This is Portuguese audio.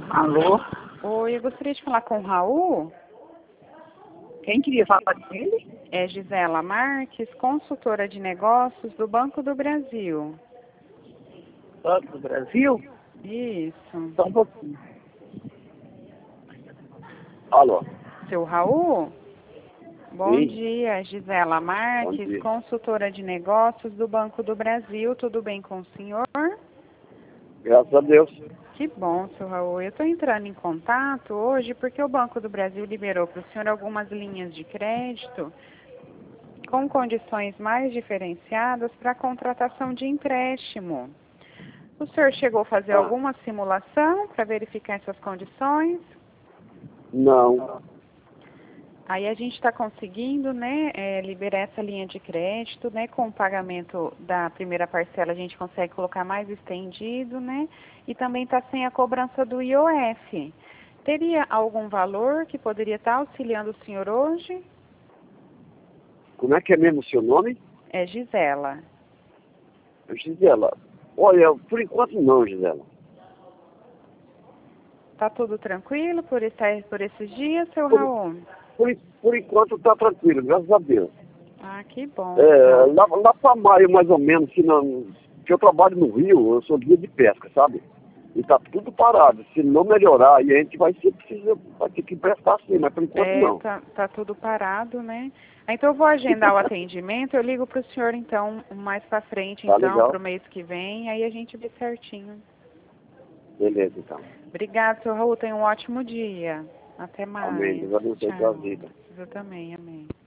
Alô? Oi, eu gostaria de falar com o Raul. Quem queria falar com ele? É Gisela Marques, consultora de negócios do Banco do Brasil. Banco do Brasil? Isso. Só um pouquinho. Alô? Seu Raul? Bom Sim. dia, Gisela Bom Marques, dia. consultora de negócios do Banco do Brasil. Tudo bem com o senhor? Graças a Deus. Que bom, seu Raul. Eu estou entrando em contato hoje porque o Banco do Brasil liberou para o senhor algumas linhas de crédito com condições mais diferenciadas para a contratação de empréstimo. O senhor chegou a fazer alguma simulação para verificar essas condições? Não. Aí a gente está conseguindo, né, liberar essa linha de crédito, né, com o pagamento da primeira parcela a gente consegue colocar mais estendido, né, e também está sem a cobrança do IOF. Teria algum valor que poderia estar auxiliando o senhor hoje? Como é que é mesmo o seu nome? É Gisela. Gisela. Olha, por enquanto não, Gisela. Tá tudo tranquilo por esses dias, seu Raul? Por enquanto tá tranquilo, graças a Deus. Ah, que bom. Lá para maio, mais ou menos, que eu trabalho no Rio, eu sou guia de pesca, sabe? E tá tudo parado. Se não melhorar, aí a gente vai ter que prestar sim, mas por enquanto não. Tá tudo parado, né? Então eu vou agendar o atendimento, eu ligo para o senhor então mais para frente, Tá então, legal. para o mês que vem, aí a gente vê certinho. Beleza, então. Obrigada, seu Raul, tenha um ótimo dia. Até mais. Amém. Deus abençoe a sua vida. Eu também, amém.